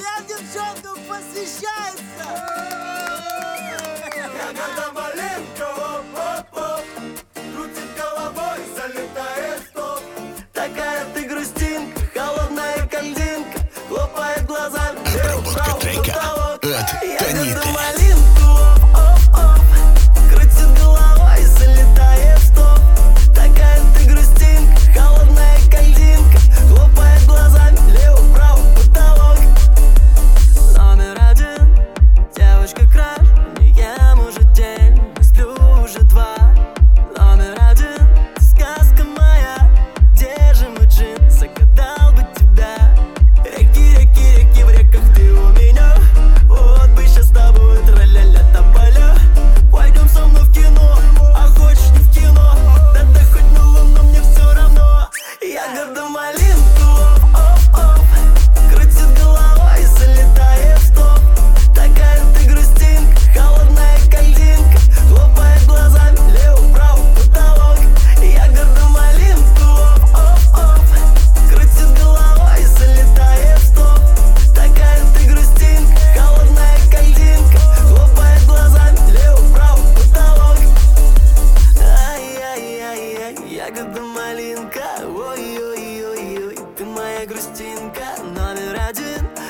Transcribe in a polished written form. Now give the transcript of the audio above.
Всем девчонкам посвящается! Ягода малинка, оп-оп-оп, крутит головой, залетает в топ. Такая ты грустинка, холодная кальдинка, хлопает глазами. Обработка трека от Таниты. Малинку, оп-оп-оп, крутит головой, залетает в топ. Такая ты грустинка, холодная кальдинка, хлопает глазами, лево-право, потолок. Номер один, девочка краш, не ем уже день, не сплю уже два. Номер один, сказка моя, где же мой джин, загадал бы тебя. Реки, реки, реки, в реках ты у меня. Вот бы щас с тобой тра-ля-ля тополя. Пойдем со мной в кино, а хочешь не в кино, да ты хоть на луну, мне все равно. Ягода малинку, оп-оп-оп, крутит головой, залетает в топ. Такая ты грустинка, холодная кальдинка, хлопает глазами, лево-право, потолок. Ягода малинку, оп-оп-оп, крутит головой, залетает в топ. Такая ты грустинка, холодная кальдинка, хлопает глазами, лево-право, потолок. Ай-яй-яй-яй, ягода малинка, ой-ой-ой-ой, ты моя грустинка. Номер один,